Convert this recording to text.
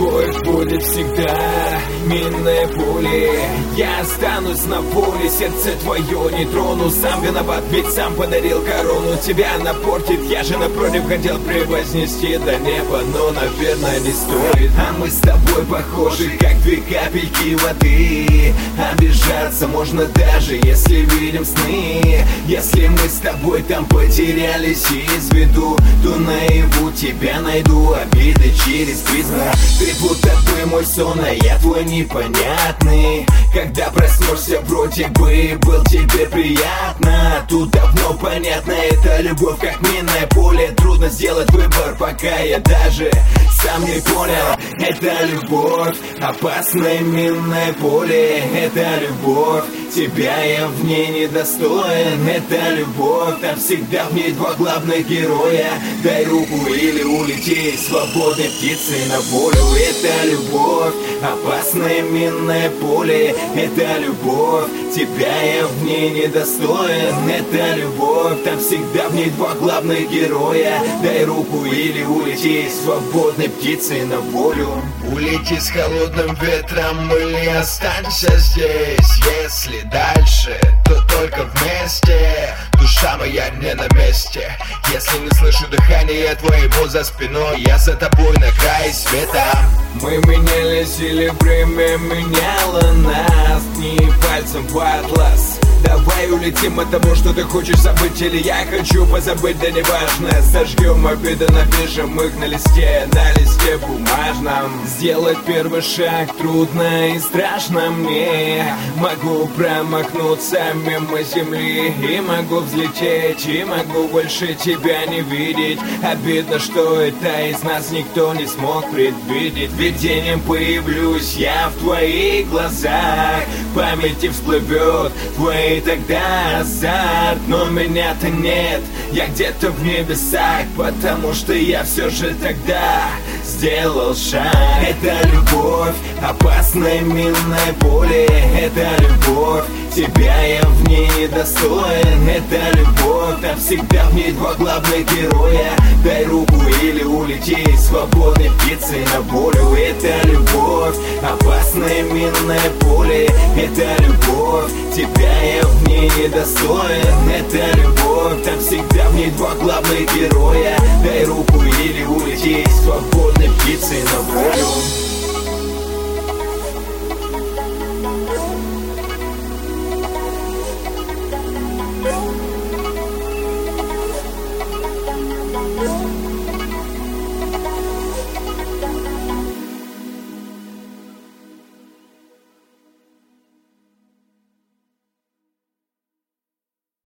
тобой будет всегда минное поле. Я останусь на поле, сердце твое не трону. Сам виноват, ведь сам подарил корону. Тебя напортит, я же напротив хотел превознести до неба, но, наверное, не стоит. А мы с тобой похожи, как две капельки воды. Обижаться можно даже, если видим сны. Если мы с тобой там потерялись из виду, то наяву тебя найду, обиды через призму. Ты будто бы мой сон, а я твой непонятный. Когда проснешься, вроде бы был тебе приятно. Тут давно понятно, это любовь как минное поле. Трудно сделать выбор, пока я даже сам не понял. Это любовь, опасное минное поле. Это любовь, тебя я в ней недостоин. Это любовь, там всегда в ней два главных героя. Дай руку или улети свободной птицей на волю. Это любовь, опасное минное поле. Это любовь, тебя я в ней недостоин. Это любовь, там всегда в ней два главных героя. Дай руку или улети свободной птицей на волю. Улети с холодным ветром или останься здесь. Если дальше, то только вместе. Душа моя не на месте. Если не слышу дыхания твоего за спиной, я за тобой на край света. Мы менялись или время меняло нас, не пальцем в атлас. Давай улетим от того, что ты хочешь забыть, или я хочу позабыть, да неважно. Сожгем обиды, напишем их на листе бумажном. Сделать первый шаг трудно и страшно мне. Могу промахнуться мимо земли, и могу взлететь, и могу больше тебя не видеть. Обидно, что это из нас никто не смог предвидеть. Видением появлюсь я в твоих глазах, в памяти всплывет твои тогда азарт. Но меня-то нет, я где-то в небесах, потому что я все же тогда сделал шаг. Это любовь, опасное минное поле. Это любовь, тебя я в ней недостоин. Это любовь, там всегда в ней два главных героя. Дай руку или улети свободной птицей на волю. Это любовь, опасное минное поле. Это любовь, тебя я в ней недостоин. Это любовь, там всегда в ней два главных героя. Дай руку или улети свободной птицей на волю.